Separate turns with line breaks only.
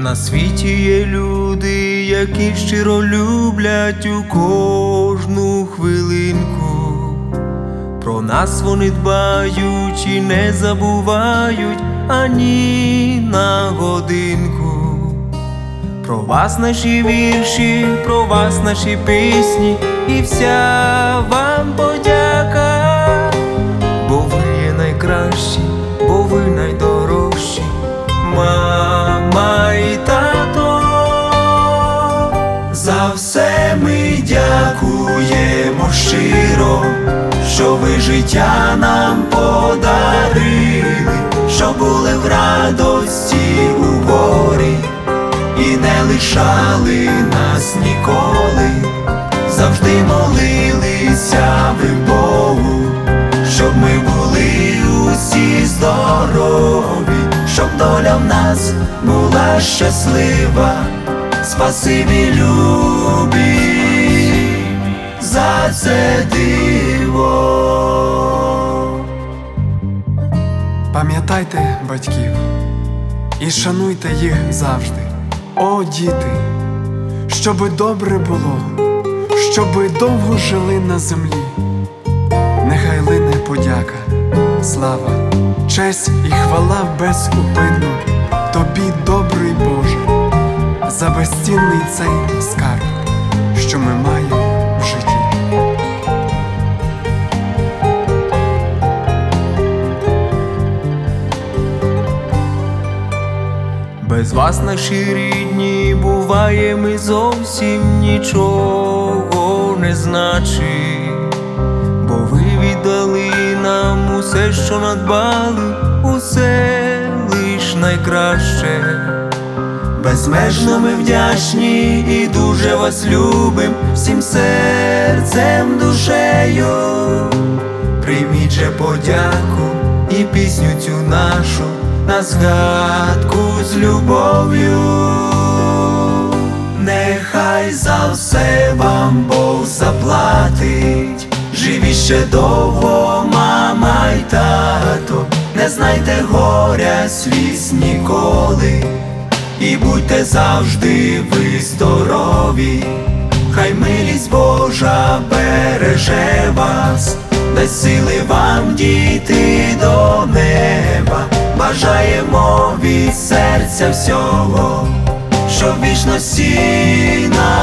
На світі є люди, які щиро люблять у кожну хвилинку. Про нас вони дбають і не забувають ані на годинку. Про вас наші вірші, про вас наші пісні, і вся вам подяка. Бо ви є найкращі, бо ви найдорожчі, мама і тато. За все ми дякуємо щиро, що ви життя нам подарили, що були в радості у горі і не лишали нас ніколи. Завжди молилися ви Богу, щоб ми були усі здорові, щоб доля в нас була щаслива. Спасибі, любі, за це диво.
Пам'ятайте батьків і шануйте їх завжди, о діти, щоби добре було, щоби довго жили на землі. Нехай лине подяка, слава, честь і хвала безупинно тобі, добрий Боже, за безцінний цей скарб, що ми маємо в житті.
Без вас, наші рідні, буває, ми зовсім нічого не значить. Бо ви віддали нам усе, що надбали, усе лиш найкраще. Безмежно ми вдячні і дуже вас любим, всім серцем, душею. Прийміть же подяку і пісню цю нашу на згадку з любов'ю. Нехай за все вам Бог заплатить. Живі ще довго, мама й тато, не знайте горя сліз ніколи. І будьте завжди ви здорові, хай милість Божа береже вас, дасть сили вам дійти до неба. Бажаємо від серця всього, щоб вічності нам